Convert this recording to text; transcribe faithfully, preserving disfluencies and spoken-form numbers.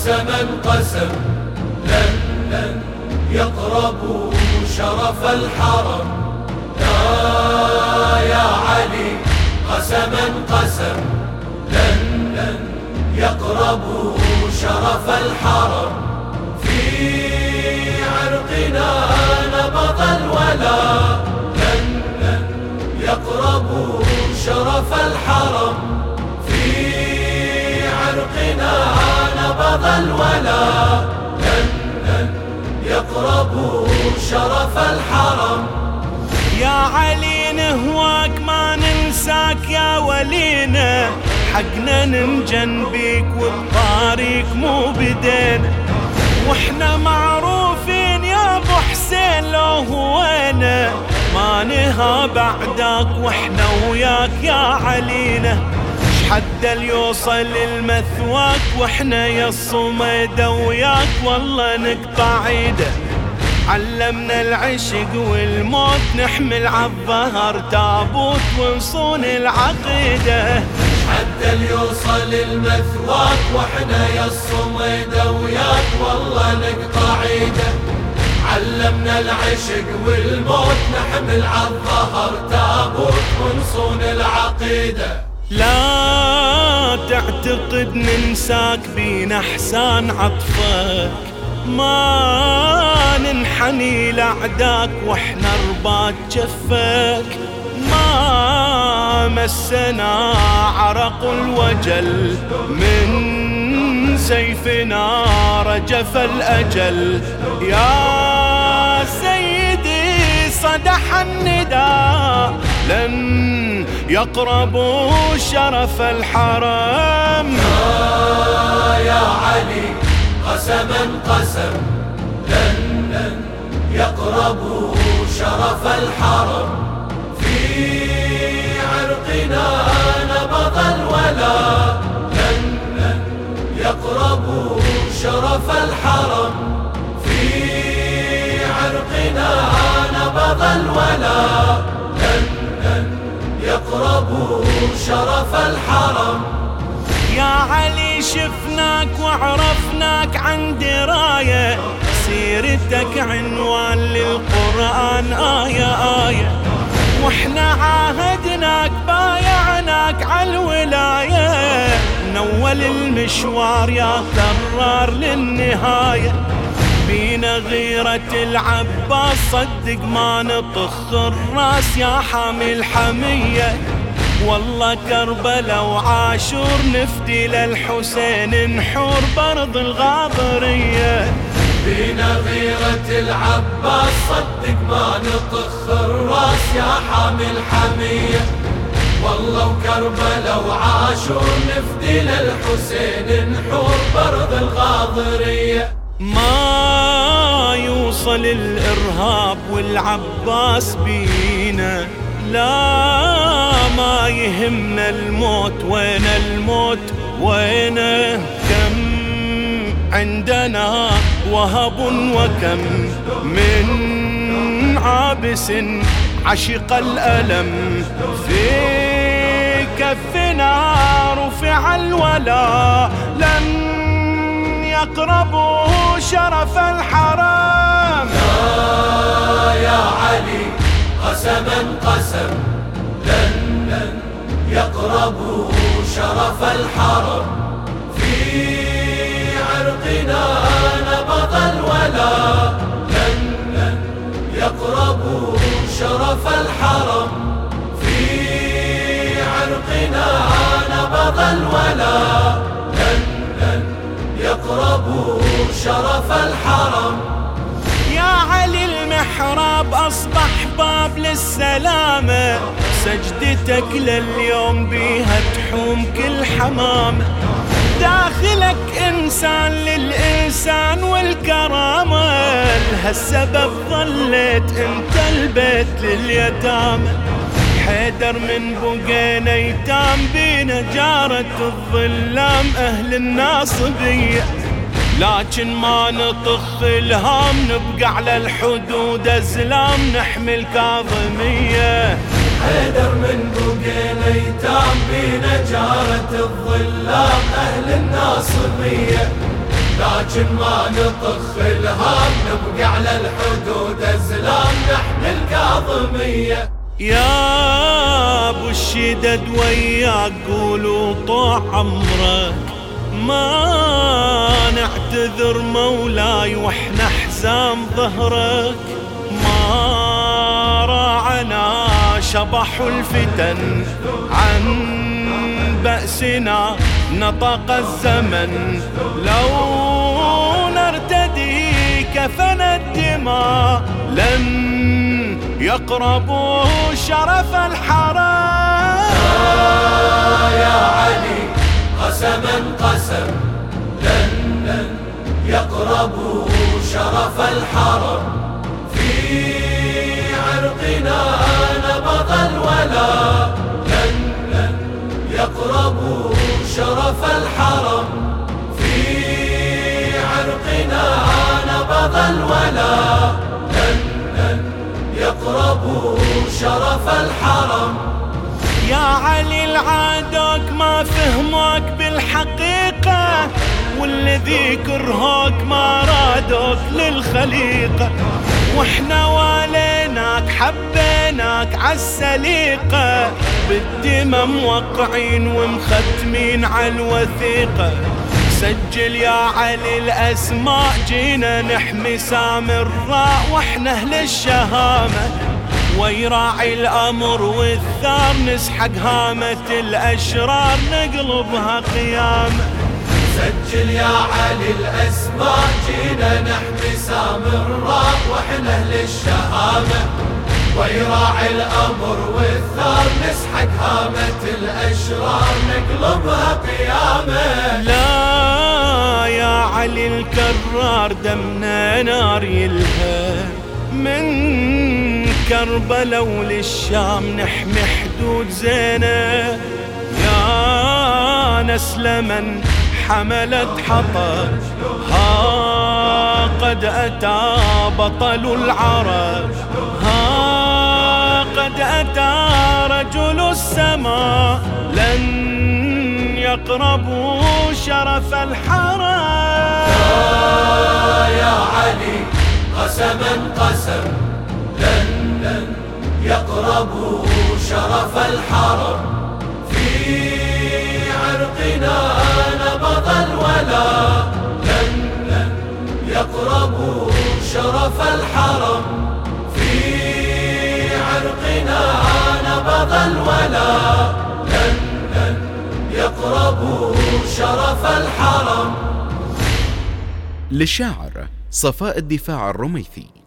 قسما قسم لن لن يقربوا شرف الحرم. لا يا علي قسما قسم لن لن يقربوا شرف الحرم. في عرقنا نبض الولا لن لن يقربوا شرف الحرم. في عرقنا نبض الولا لن لن يقربوا شرف الحرم. يا علي نهواك ما ننساك يا ولينا، حقنا ننجن بيك والطريق مو بدينا، واحنا معروفين يا ابو حسين لو هوينا، ما نها بعدك واحنا وياك يا علينا. شحد اليوصل المثواك واحنا يا الصميدة وياك والله نقطع عيده. علمنا العشق والموت نحمل عالظهر تابوت ونصون العقيدة. حتى اليوصل المثواك واحنا يا الصميدة وياك والله نقطع عيده. علمنا العشق والموت نحمل عالظهر تابوت ونصون العقيدة. لا تعتقد ننساك بينا احسان عطفك، ما ننحني لأعداك واحنا رباط جفك، ما مسنا عرق الوجل من سيفنا رجف الأجل. يا سيدي صدح النداء لن يقربوا شرف الحرم. يا علي قسما قسم لن لن يقربوا شرف الحرم. في عرقنا نبض الولا لن لن يقربوا شرف الحرم. في عرقنا نبض الولا لن لن يقربوا شرف الحرم. يا علي شفناك وعرفناك عن دراية، سيرتك عنوان للقرآن آية آية، واحنا عاهدناك بايعناك عالولاية، نول المشوار يا كرار للنهاية. بينا غيرة العباس صدق ما نطخ الراس يا حامي الحمية، والله كربلا وعاشور نفدي للحسين نحور برض الغاضرية. بينا غيرة العباس صدق ما نطخ الراس يا حامي الحمية، والله وكربلا وعاشور نفدي للحسين نحور برض الغاضرية. ما يوصل الإرهاب والعباس بينا، لا ما يهمنا الموت وين الموت وينه. كم عندنا وهب وكم من عابس عشق الألم، في كفنا رفع الولا لن يقربوا شرف الحرم. لا يا علي قسما قسم لن لن يقربوا شرف الحرم. في عرقنا نبض الولا لن لن يقربوا شرف الحرم. في عرقنا نبض الولا لن لن يقربوا شرف الحرم. يا علي المحراب أصبح باب للسلامة، سجدتك لليوم بيها تحوم كل حمامة، داخلك إنسان للإنسان والكرامة، لهالسبب ظليت انت البيت لليتامى. حيدر من بقينا يتام بينا جارة الظلام أهل الناصبية، لكن ما نطخ الهام نبقى على الحدود أزلام نحمل كاظمية. حيدر من بقينا يتام بينا جارة الظلام أهل الناصبية، لكن ما نطخ الهام، نبقى على الحدود أزلام نحمي الكاظمية. يا ابو الشدد وياك قولوا طاع عمرك، ما نعتذر مولاي واحنا حزام ظهرك. ما راعنا شبح الفتن عن بأسنا، نطق الزمن لو نرتدي كفن الدماء، لن يقربوا شرف الحرم. يا علي قسما قسم، لن لن يقربوا شرف الحرم، في عرقنا نبض الولاء، لن لن يقربوا شرف الحرم، في عرقنا نبض الولاء، لن لن يقربوا شرف الحرم. يا علي العادوك ما فهموك بالحقيقة، والذي كرهوك ما رادوك للخليقة، واحنا واليناك حبيناك عالسليقة، بالدمى موقعين ومختمين عالوثيقة. سجل يا علي الأسماء، جينا نحمي سامراء واحنا أهل الشهامة، ويراعي الأمر والثار نسحق هامة الأشرار نقلبها قيامة. سجل يا علي الأسماء، جينا نحمي سامراء واحنا أهل الشهامة، ويراعي الأمر والثار نسحق هامة الأشرار نقلبها قيامة. لا يا علي الكرار دمنا نار يلهب، من كربلاء وللشام نحمي حدود زينة. يا نسل من حملت حطب، ها قد أتى بطل العرب، ها قد أتى رجل السماء، لن يقربوا شرف الحرم. يا علي قسما قسم، لن لن يقربوا شرف الحرم، في عرقنا نبض الولاء، لن لن يقربوا شرف الحرم، في عرقنا نبض الولاء، لن لن يقربوا شرف الحرم. للشاعر صفاء الدفاع الرميثي.